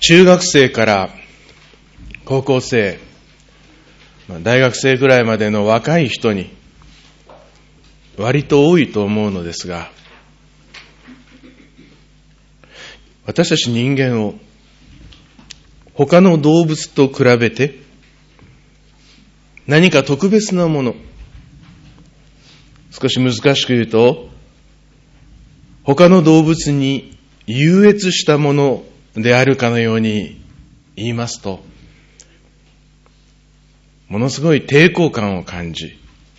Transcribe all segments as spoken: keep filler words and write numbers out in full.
中学生から高校生、大学生ぐらいまでの若い人に割と多いと思うのですが、私たち人間を他の動物と比べて何か特別なもの、少し難しく言うと、他の動物に優越したものであるかのように言いますと、ものすごい抵抗感を感じ、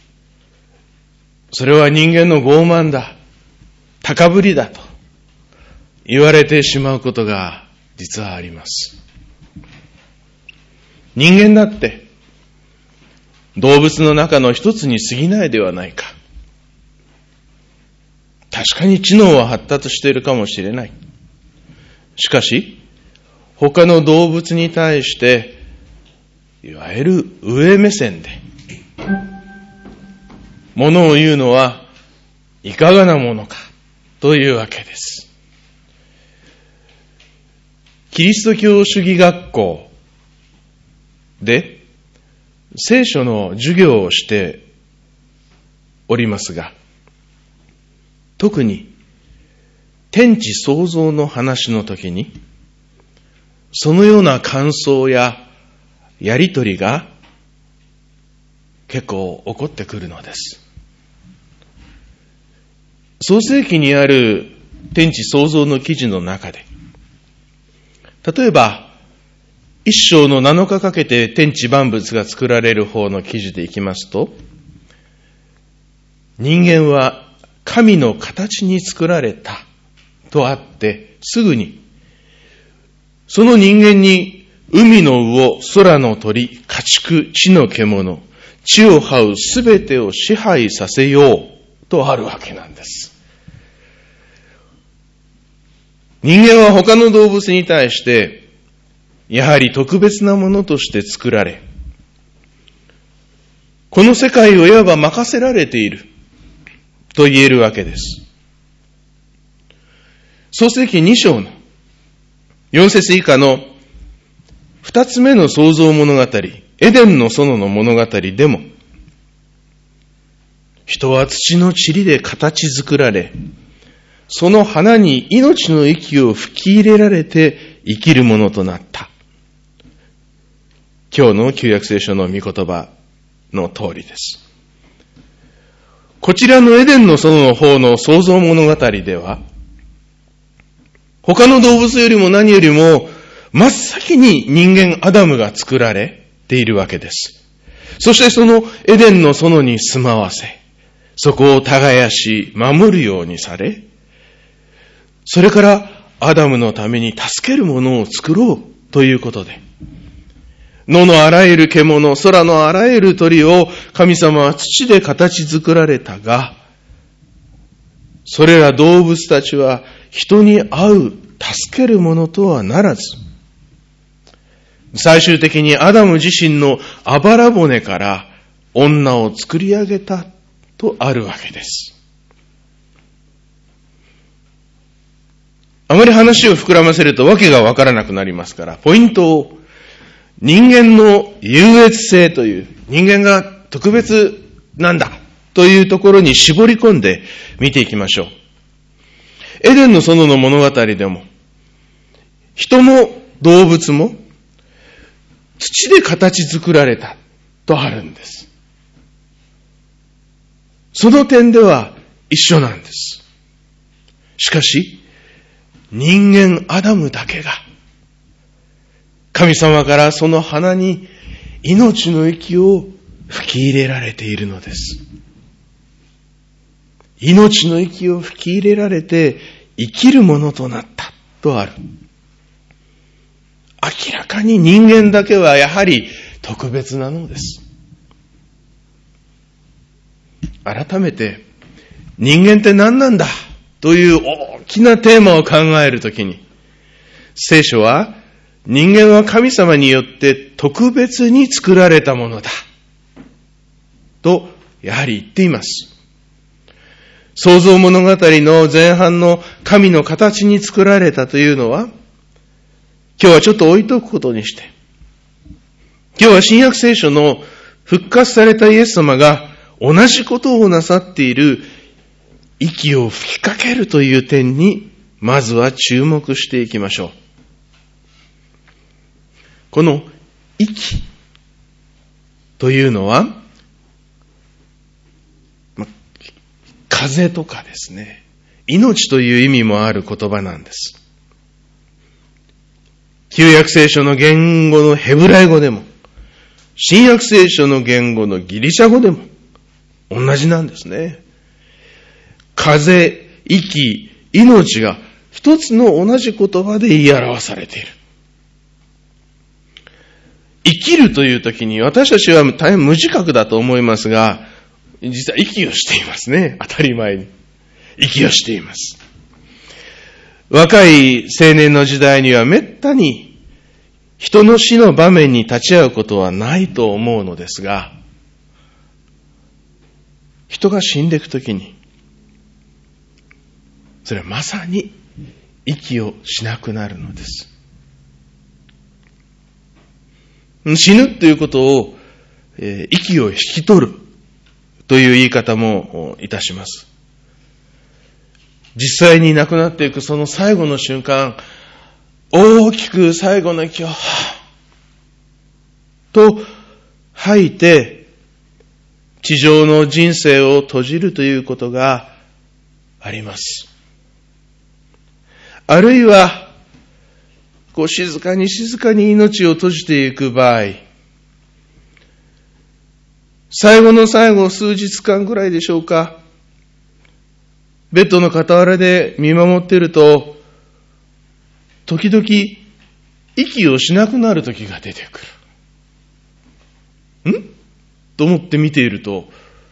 それは人間の傲慢だ、高ぶりだと言われてしまうことが実はあります。人間だって動物の中の一つに過ぎないではないか。確かに知能は発達しているかもしれない。しかし、他の動物に対して、いわゆる上目線で、ものを言うのはいかがなものかというわけです。キリスト教主義学校で聖書の授業をしておりますが、特に天地創造の話の時に、そのような感想ややりとりが結構起こってくるのです。創世記にある天地創造の記事の中で、例えば一章のなのかかけて天地万物が作られる方の記事でいきますと、人間は神の形に作られたとあって、すぐにその人間に海の魚、空の鳥、家畜、地の獣、地を這うすべてを支配させようとあるわけなんです。人間は他の動物に対してやはり特別なものとして作られ、この世界をいわば任せられていると言えるわけです。創世記に章のよん節以下の二つ目の創造物語、エデンの園の物語でも、人は土の塵で形作られ、その花に命の息を吹き入れられて生きるものとなった。今日の旧約聖書の御言葉の通りです。こちらのエデンの園の方の創造物語では、他の動物よりも何よりも真っ先に人間アダムが作られているわけです。そしてそのエデンの園に住まわせ、そこを耕し守るようにされ、それからアダムのために助けるものを作ろうということで、野のあらゆる獣、空のあらゆる鳥を神様は土で形作られたが、それら動物たちは人に会う、助けるものとはならず、最終的にアダム自身のあばら骨から女を作り上げたとあるわけです。あまり話を膨らませるとわけがわからなくなりますから、ポイントを人間の優越性という、人間が特別なんだというところに絞り込んで見ていきましょう。エデンの園の物語でも、人も動物も土で形作られたとあるんです。その点では一緒なんです。しかし、人間アダムだけが、神様からその花に命の息を吹き入れられているのです。命の息を吹き入れられて生きるものとなったとある。明らかに人間だけはやはり特別なのです。改めて人間って何なんだという大きなテーマを考えるときに、聖書は人間は神様によって特別に作られたものだとやはり言っています。創造物語の前半の神の形に作られたというのは、 今日はちょっと置いとくことにして、今日は新約聖書の復活されたイエス様が同じことをなさっている息を吹きかけるという点にまずは注目していきましょう。この息というのは、ま、風とかですね、命という意味もある言葉なんです。旧約聖書の言語のヘブライ語でも、新約聖書の言語のギリシャ語でも同じなんですね。風、息、命が一つの同じ言葉で言い表されている。生きるというときに私たちは大変無自覚だと思いますが、実は息をしていますね。当たり前に。息をしています。若い青年の時代にはめったに人の死の場面に立ち会うことはないと思うのですが、人が死んでいくときに、それはまさに息をしなくなるのです。死ぬということを、えー、息を引き取るという言い方もいたします。実際に亡くなっていくその最後の瞬間、大きく最後の息を、はぁと吐いて、地上の人生を閉じるということがあります。あるいは、こう静かに静かに命を閉じていく場合、最後の最後数日間ぐらいでしょうか、ベッドの傍らで見守っていると、時々息をしなくなる時が出てくる。んと思って見ていると、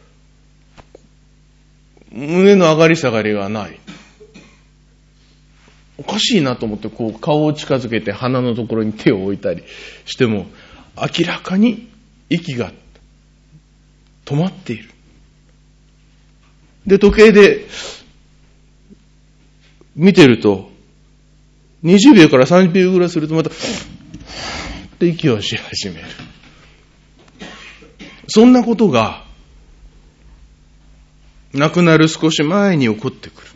胸の上がり下がりがない。おかしいなと思ってこう顔を近づけて鼻のところに手を置いたりしても、明らかに息が止まっている。で、時計で見てると、にじゅうびょうからさんじゅうびょうぐらいするとまた、って息をし始める。そんなことが、亡くなる少し前に起こってくる。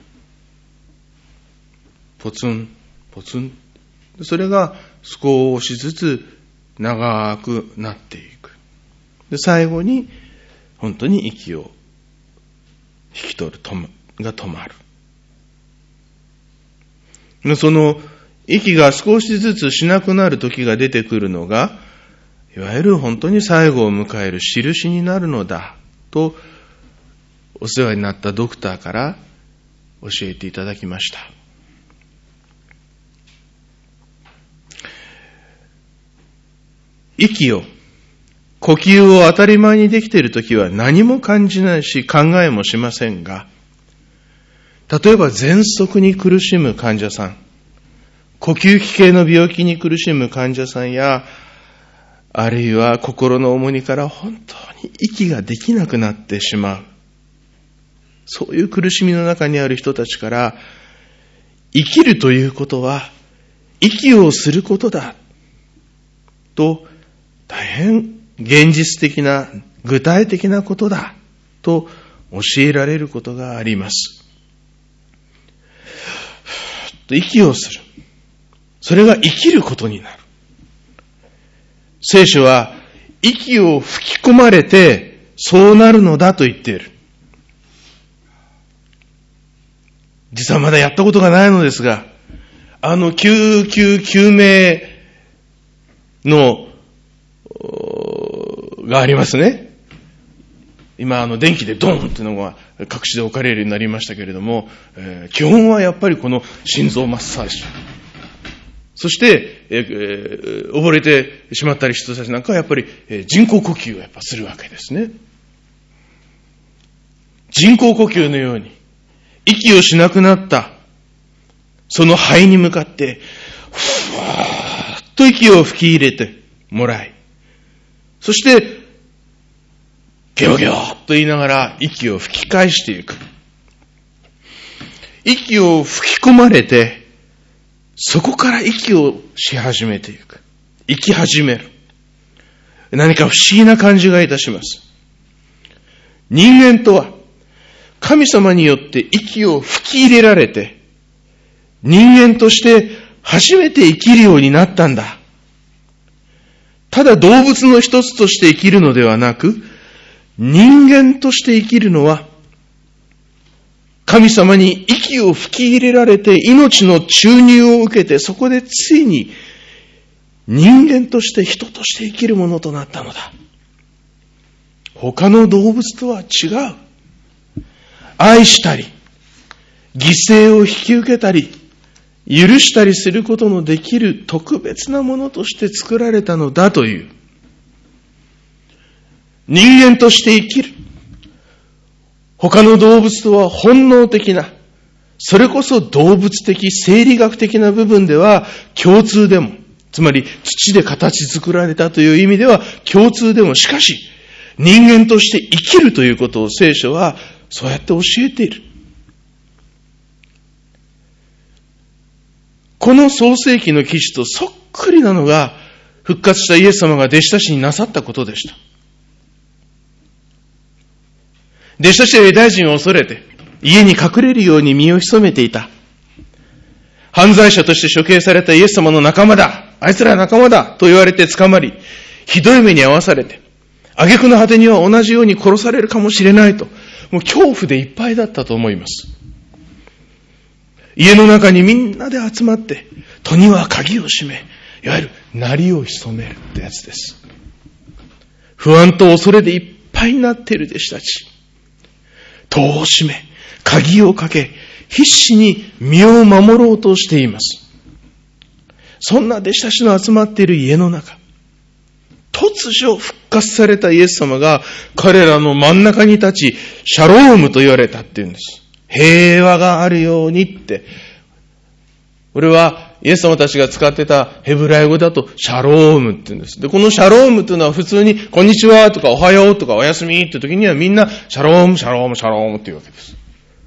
ポツン、ポツン。それが少しずつ長くなっていく。で、最後に、本当に息を引き取る、が止まる。その、息が少しずつしなくなる時が出てくるのが、いわゆる本当に最後を迎える印になるのだ、と、お世話になったドクターから教えていただきました。息を、呼吸を当たり前にできているときは何も感じないし考えもしませんが、例えば喘息に苦しむ患者さん、呼吸器系の病気に苦しむ患者さんや、あるいは心の重荷から本当に息ができなくなってしまう。そういう苦しみの中にある人たちから、生きるということは息をすることだと、大変現実的な具体的なことだと教えられることがあります。息をする。それが生きることになる。聖書は息を吹き込まれてそうなるのだと言っている。実はまだやったことがないのですが、あの救急救命のがありますね。今あの電気でドーンっていうのが各地で置かれるようになりましたけれども、えー、基本はやっぱりこの心臓マッサージ。そして、えー、溺れてしまったり人たちなんかはやっぱり、えー、人工呼吸をやっぱするわけですね。人工呼吸のように息をしなくなったその肺に向かってふわーっと息を吹き入れてもらい、そしてギョギョーと言いながら息を吹き返していく。息を吹き込まれてそこから息をし始めていく。生き始める。何か不思議な感じがいたします。人間とは、神様によって息を吹き入れられて、人間として初めて生きるようになったんだ。ただ動物の一つとして生きるのではなく、人間として生きるのは、神様に息を吹き入れられて命の注入を受けて、そこでついに人間として人として生きるものとなったのだ。他の動物とは違う。愛したり、犠牲を引き受けたり、許したりすることのできる特別なものとして作られたのだという。人間として生きる。他の動物とは本能的な、それこそ動物的、生理学的な部分では共通でも、つまり土で形作られたという意味では共通でも、しかし人間として生きるということを聖書はそうやって教えている。この創世記の記事とそっくりなのが復活したイエス様が弟子たちになさったことでした。弟子たちはユダヤ人を恐れて家に隠れるように身を潜めていた。犯罪者として処刑されたイエス様の仲間だ、あいつらは仲間だと言われて捕まり、ひどい目に遭わされて、挙句の果てには同じように殺されるかもしれないと、もう恐怖でいっぱいだったと思います。家の中にみんなで集まって、戸には鍵を閉め、いわゆる鳴りを潜めるってやつです。不安と恐れでいっぱいになっている弟子たち。戸を閉め、鍵をかけ、必死に身を守ろうとしています。そんな弟子たちの集まっている家の中、突如復活されたイエス様が彼らの真ん中に立ち、シャロームと言われたっていうんです。平和があるようにって。これはイエス様たちが使ってたヘブライ語だとシャロームって言うんです。で、このシャロームというのは普通にこんにちはとかおはようとかおやすみって時にはみんなシャローム、シャローム、シャロームっていうわけです。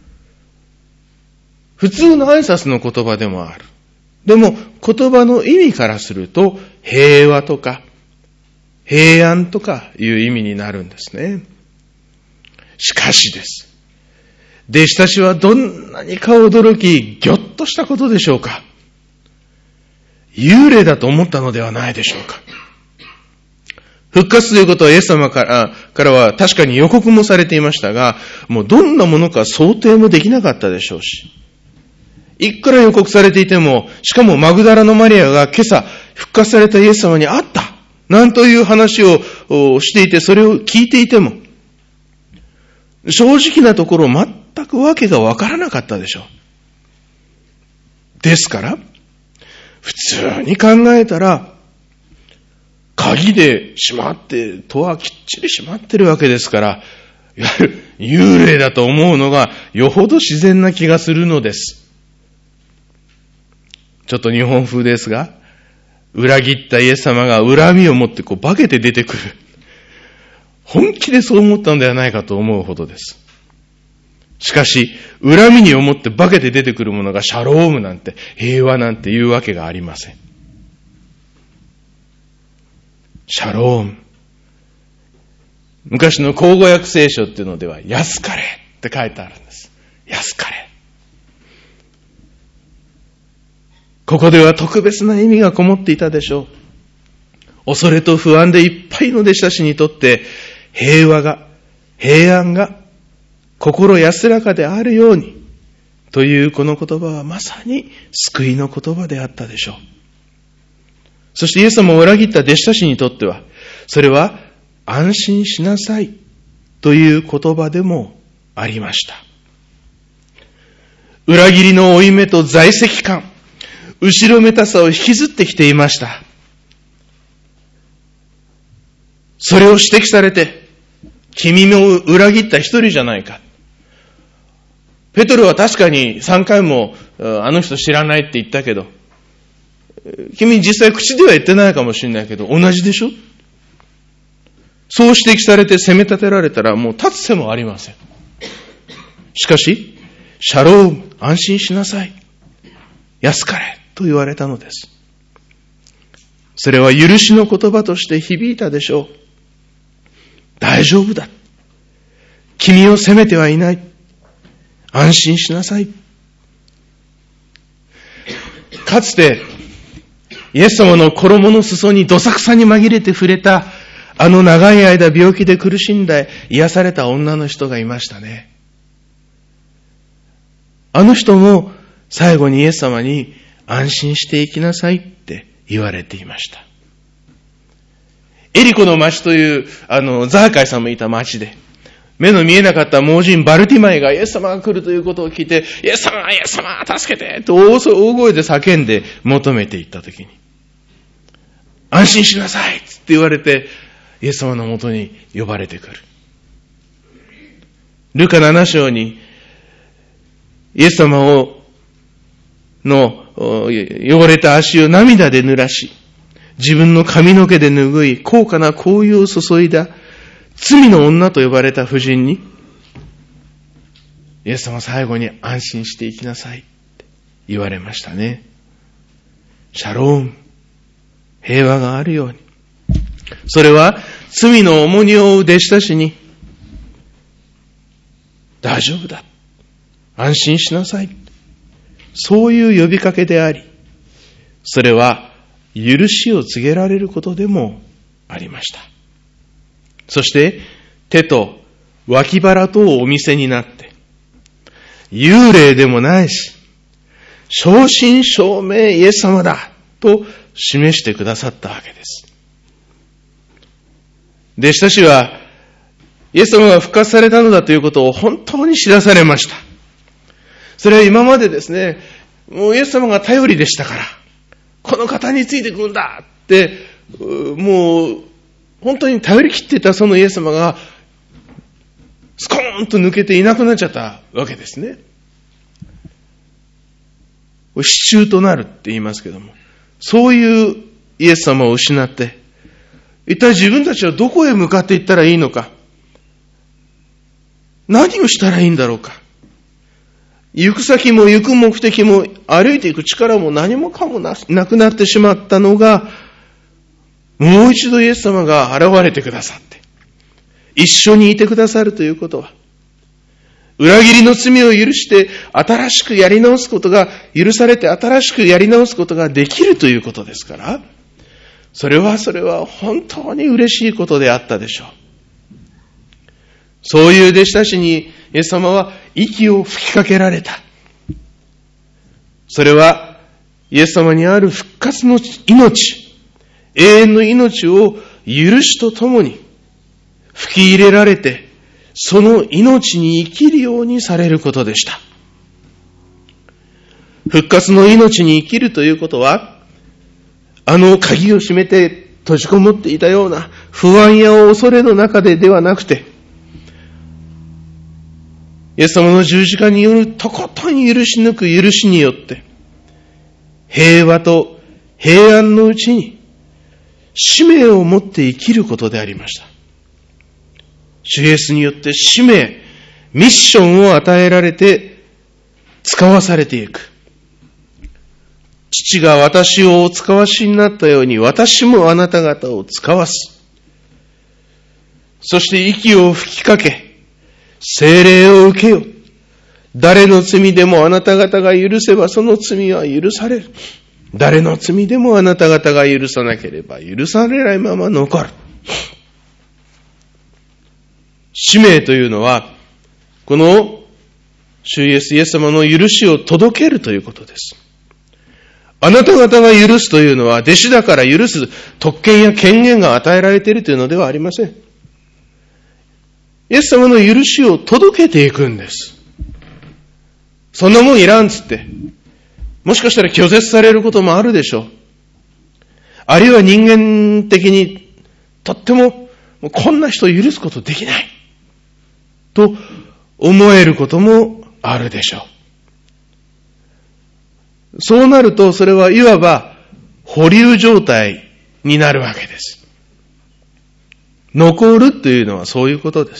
普通の挨拶の言葉でもある。でも言葉の意味からすると平和とか平安とかいう意味になるんですね。しかしです。弟子たちはどんなにか驚き、ぎょっとしたことでしょうか。幽霊だと思ったのではないでしょうか。復活ということはイエス様からからは確かに予告もされていましたが、もうどんなものか想定もできなかったでしょうし、いくら予告されていても、しかもマグダラのマリアが今朝復活されたイエス様に会った、なんという話をしていて、それを聞いていても、正直なところ全くわけがわからなかったでしょう。ですから、普通に考えたら、鍵で閉まって、戸はきっちり閉まってるわけですから、いわゆる幽霊だと思うのがよほど自然な気がするのです。ちょっと日本風ですが、裏切ったイエス様が恨みを持ってこう化けて出てくる。本気でそう思ったのではないかと思うほどです。しかし、恨みに思って化けて出てくるものがシャロームなんて、平和なんていうわけがありません。シャローム。昔の口語訳聖書っていうのでは、安かれって書いてあるんです。安かれ。ここでは特別な意味がこもっていたでしょう。恐れと不安でいっぱいの弟子たちにとって、平和が、平安が、心安らかであるように、というこの言葉はまさに救いの言葉であったでしょう。そしてイエス様を裏切った弟子たちにとっては、それは安心しなさいという言葉でもありました。裏切りの負い目と在籍感、後ろめたさを引きずってきていました。それを指摘されて、君も裏切った一人じゃないか。ペトロは確かにさんかいもあの人知らないって言ったけど、君実際口では言ってないかもしれないけど、同じでしょ？そう指摘されて責め立てられたらもう立つ瀬もありません。しかし、シャローム、安心しなさい。安かれ。 と言われたのです。それは許しの言葉として響いたでしょう。大丈夫だ。君を責めてはいない。安心しなさい。かつて、イエス様の衣の裾にどさくさに紛れて触れた、あの長い間病気で苦しんで癒された女の人がいましたね。あの人も最後にイエス様に安心していきなさいって言われていました。エリコの町という、あの、ザーカイさんもいた町で、目の見えなかった盲人バルティマイがイエス様が来るということを聞いて、イエス様、イエス様、助けてと大声で叫んで求めていったときに、安心しなさいって言われて、イエス様のもとに呼ばれてくる。ルカなな章に、イエス様を、の汚れた足を涙で濡らし、自分の髪の毛で拭い、高価な香油を注いだ、罪の女と呼ばれた婦人に、イエス様最後に安心していきなさいって言われましたね。シャローム、平和があるように。それは罪の重荷を負う弟子たちに、大丈夫だ。安心しなさい。そういう呼びかけであり、それは許しを告げられることでもありました。そして手と脇腹とをお見せになって、幽霊でもないし、正真正銘イエス様だと示してくださったわけです。弟子たちはイエス様が復活されたのだということを本当に知らされました。それは今までですね、もうイエス様が頼りでしたから、この方についていくんだって、もう本当に頼り切っていたそのイエス様が、スコーンと抜けていなくなっちゃったわけですね。支柱となるって言いますけども、そういうイエス様を失って、一体自分たちはどこへ向かっていったらいいのか、何をしたらいいんだろうか。行く先も行く目的も歩いていく力も何もかも な, なくなってしまったのが、もう一度イエス様が現れてくださって、一緒にいてくださるということは、裏切りの罪を許して新しくやり直すことが、許されて新しくやり直すことができるということですから、それはそれは本当に嬉しいことであったでしょう。そういう弟子たちにイエス様は息を吹きかけられた。それはイエス様にある復活の命、永遠の命を許しとともに吹き入れられて、その命に生きるようにされることでした。復活の命に生きるということは、あの鍵を閉めて閉じこもっていたような不安や恐れの中でではなくて、イエス様の十字架によるとことん許し抜く許しによって、平和と平安のうちに使命を持って生きることでありました。主イエスによって使命、ミッションを与えられて使わされていく。父が私をお使わしになったように、私もあなた方を使わす。そして息を吹きかけ、聖霊を受けよ。誰の罪でもあなた方が許せばその罪は許される。誰の罪でもあなた方が許さなければ許されないまま残る。使命というのは、この主イエス、イエス様の許しを届けるということです。あなた方が許すというのは、弟子だから許す特権や権限が与えられているというのではありません。イエス様の許しを届けていくんです。そんなもんいらんつって、もしかしたら拒絶されることもあるでしょう。あるいは人間的にとっても、もうこんな人を許すことできないと思えることもあるでしょう。そうなると、それはいわば保留状態になるわけです。残るというのはそういうことです。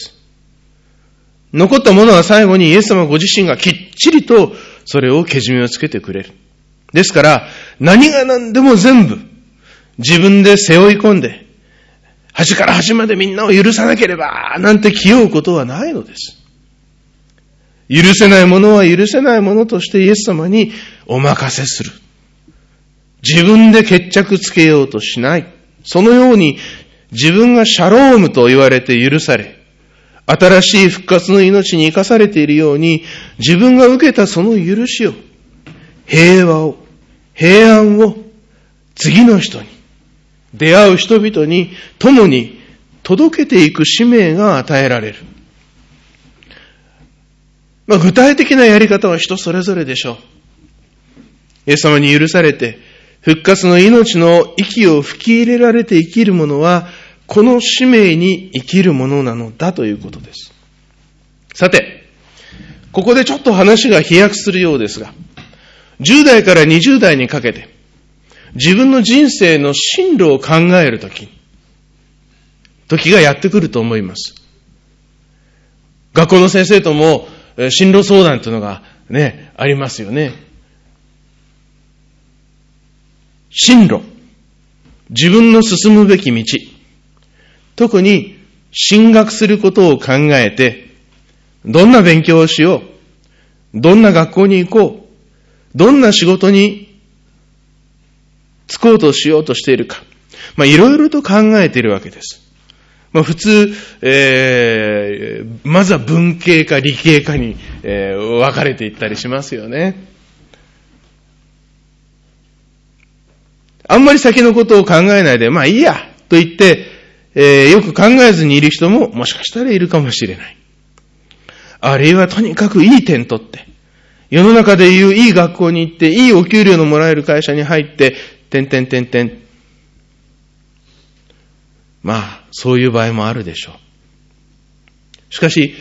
残ったものは最後にイエス様ご自身がきっちりとそれをけじめをつけてくれる。 ですから、何が何でも全部自分で背負い込んで、端から端までみんなを許さなければ、なんて気負うことはないのです。許せないものは許せないものとしてイエス様にお任せする。自分で決着つけようとしない。そのように自分がシャロームと言われて許され、新しい復活の命に生かされているように、自分が受けたその許しを、平和を、平安を、次の人に、出会う人々に共に届けていく使命が与えられる。まあ、具体的なやり方は人それぞれでしょう。イエス様に許されて、復活の命の息を吹き入れられて生きる者は、この使命に生きるものなのだということです。さて、ここでちょっと話が飛躍するようですが、じゅう代からにじゅう代にかけて、自分の人生の進路を考えるとき、時がやってくると思います。学校の先生とも進路相談というのがね、ありますよね。進路、自分の進むべき道、特に進学することを考えて、どんな勉強をしよう、どんな学校に行こう、どんな仕事に就こうとしようとしているか、まあいろいろと考えているわけです。まあ普通、えー、まずは文系か理系かに、えー、分かれていったりしますよね。あんまり先のことを考えないで、まあいいやと言って、えー、よく考えずにいる人ももしかしたらいるかもしれない。あるいはとにかくいい点取って、世の中でいういい学校に行って、いいお給料のもらえる会社に入って、てんてんてんてん。まあ、そういう場合もあるでしょう。しかし、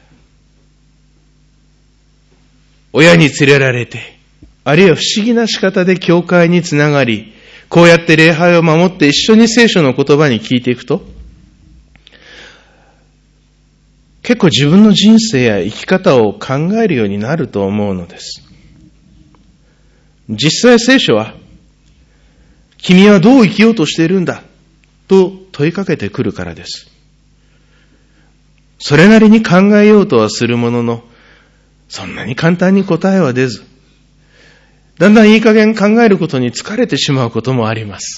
親に連れられて、あるいは不思議な仕方で教会につながり、こうやって礼拝を守って一緒に聖書の言葉に聞いていくと、結構自分の人生や生き方を考えるようになると思うのです。実際聖書は、君はどう生きようとしているんだと問いかけてくるからです。それなりに考えようとはするものの、そんなに簡単に答えは出ず、だんだんいい加減考えることに疲れてしまうこともあります。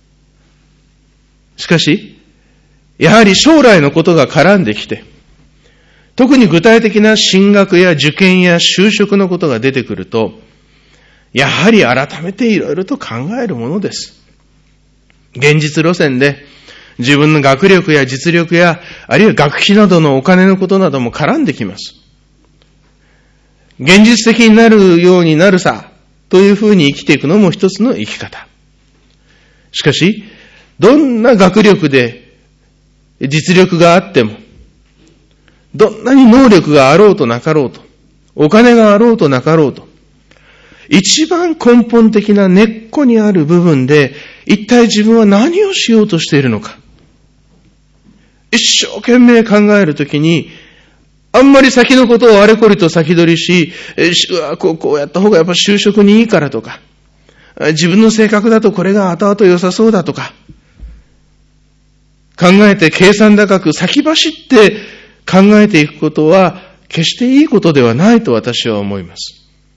しかし、やはり将来のことが絡んできて、特に具体的な進学や受験や就職のことが出てくると、やはり改めていろいろと考えるものです。現実路線で自分の学力や実力や、あるいは学費などのお金のことなども絡んできます。現実的になるようになるさ、というふうに生きていくのも一つの生き方。しかし、どんな学力で実力があっても、どんなに能力があろうとなかろうと、お金があろうとなかろうと、一番根本的な根っこにある部分で、一体自分は何をしようとしているのか。一生懸命考えるときに、あんまり先のことをあれこれと先取りし、えこう、こうやった方がやっぱ就職にいいからとか、自分の性格だとこれが後々良さそうだとか、考えて計算高く先走って考えていくことは決していいことではないと私は思います。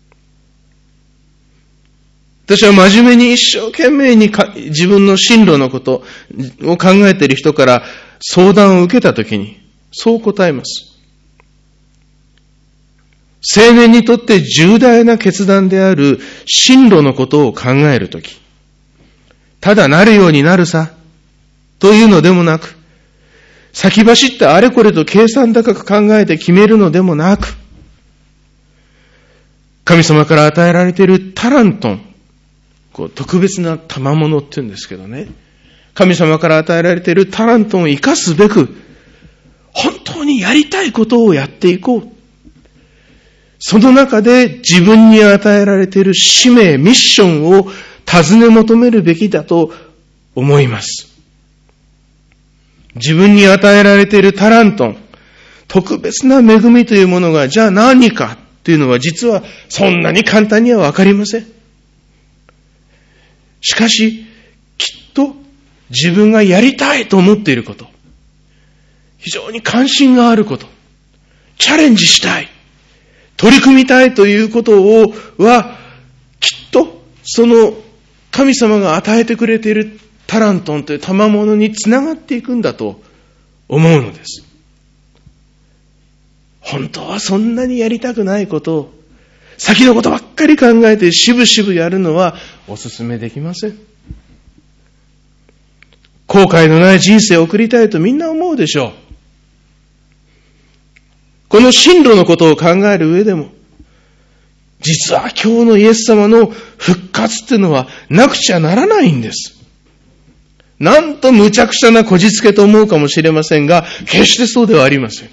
私は真面目に一生懸命に自分の進路のことを考えている人から相談を受けたときに、そう答えます。青年にとって重大な決断である進路のことを考えるとき、ただなるようになるさ、というのでもなく、先走ってあれこれと計算高く考えて決めるのでもなく、神様から与えられているタラントン、こう特別な賜物って言うんですけどね、神様から与えられているタラントンを生かすべく、本当にやりたいことをやっていこう。その中で自分に与えられている使命、ミッションを尋ね求めるべきだと思います。自分に与えられているタラントン、特別な恵みというものがじゃあ何かっていうのは実はそんなに簡単にはわかりません。 しかし、きっと自分がやりたいと思っていること、非常に関心があること、チャレンジしたい、取り組みたいということをは、きっとその神様が与えてくれているタラントンという賜物につながっていくんだと思うのです。本当はそんなにやりたくないことを、先のことばっかり考えてしぶしぶやるのはお勧めできません。後悔のない人生を送りたいとみんな思うでしょう。この進路のことを考える上でも、実は今日のイエス様の復活っていうのはなくちゃならないんです。なんと無茶苦茶なこじつけと思うかもしれませんが、決してそうではありません。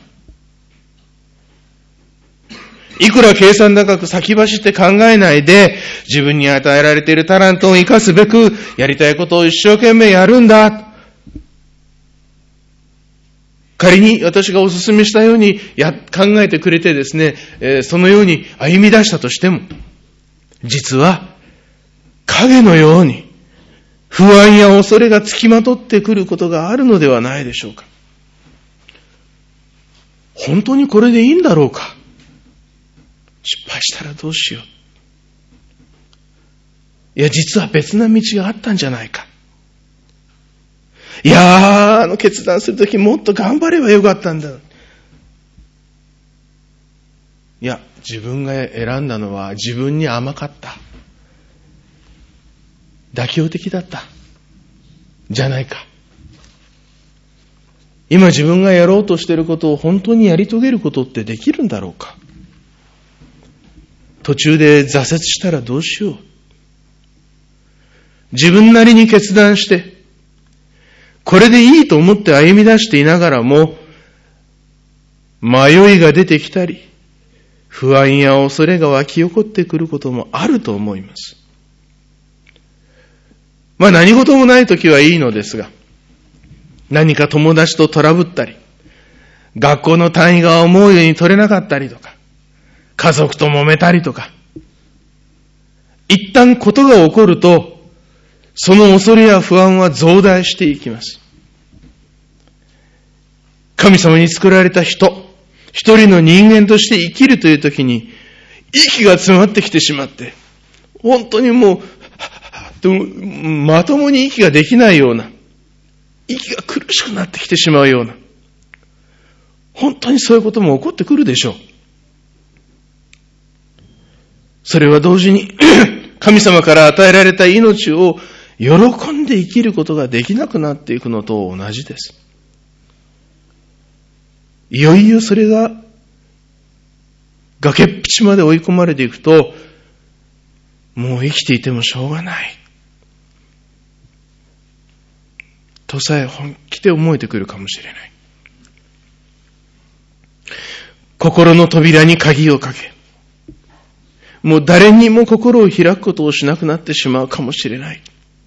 いくら計算高く先走って考えないで、自分に与えられているタラントを生かすべく、やりたいことを一生懸命やるんだ。仮に私がお勧めしたようにや考えてくれてですね、えー、そのように歩み出したとしても、実は影のように不安や恐れがつきまとってくることがあるのではないでしょうか。本当にこれでいいんだろうか。失敗したらどうしよう。いや、実は別な道があったんじゃないか。いやー、あの決断するときもっと頑張ればよかったんだ。いや、自分が選んだのは自分に甘かった。妥協的だった。じゃないか。今自分がやろうとしていることを本当にやり遂げることってできるんだろうか。途中で挫折したらどうしよう。自分なりに決断して、これでいいと思って歩み出していながらも、迷いが出てきたり、不安や恐れが湧き起こってくることもあると思います。まあ何事もないときはいいのですが、何か友達とトラブったり、学校の単位が思うように取れなかったりとか、家族と揉めたりとか、一旦ことが起こると、その恐れや不安は増大していきます。神様に作られた人、一人の人間として生きるというときに、息が詰まってきてしまって、本当にもう、まともに息ができないような、息が苦しくなってきてしまうような、本当にそういうことも起こってくるでしょう。それは同時に、神様から与えられた命を喜んで生きることができなくなっていくのと同じです。いよいよそれが崖っぷちまで追い込まれていくと、もう生きていてもしょうがないとさえ本気で思えてくるかもしれない。心の扉に鍵をかけ、もう誰にも心を開くことをしなくなってしまうかもしれない。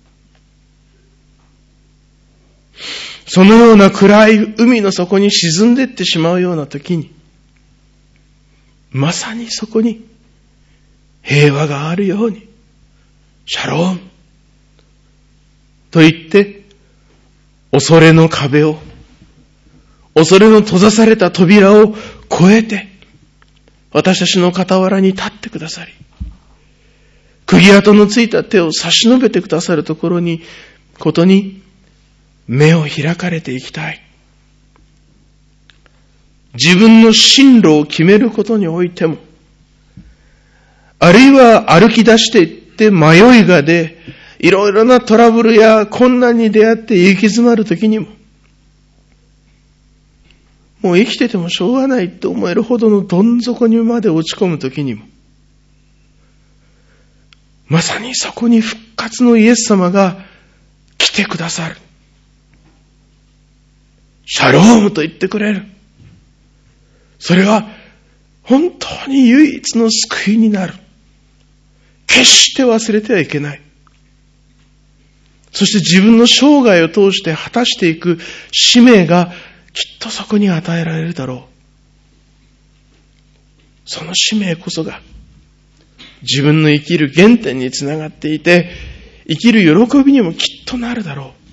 そのような暗い海の底に沈んでいってしまうような時に、まさにそこに平和があるように、シャローンと言って、恐れの壁を、恐れの閉ざされた扉を越えて、私たちの傍らに立ってくださり、釘跡のついた手を差し伸べてくださるところに、ことに目を開かれていきたい。自分の進路を決めることにおいても、あるいは歩き出していって迷いが出、いろいろなトラブルや困難に出会って行き詰まるときにも、もう生きててもしょうがないと思えるほどのどん底にまで落ち込むときにも、まさにそこに復活のイエス様が来てくださる。シャロームと言ってくれる。それは本当に唯一の救いになる。決して忘れてはいけない。そして自分の生涯を通して果たしていく使命がきっとそこに与えられるだろう。その使命こそが自分の生きる原点につながっていて、 生きる喜びにもきっとなるだろう。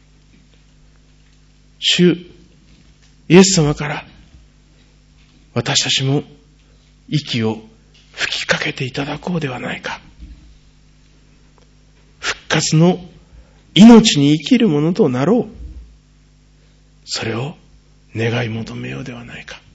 主イエス様から私たちも息を吹きかけていただこうではないか。復活の命に生きるものとなろう。それを願い求めようではないか。